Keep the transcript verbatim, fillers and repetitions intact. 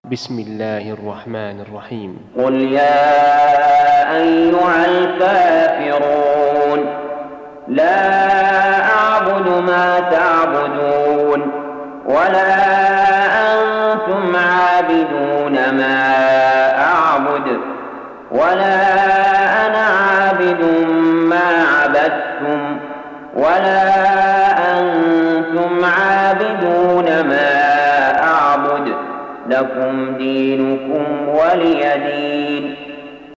بسم الله الرحمن الرحيم. قل يا أيها الكافرون لا أعبد ما تعبدون ولا أنتم عابدون ما أعبد ولا أنا عابد ما عبدتم ولا أنتم عابدون ما أعبد لكم دينكم ولي دين.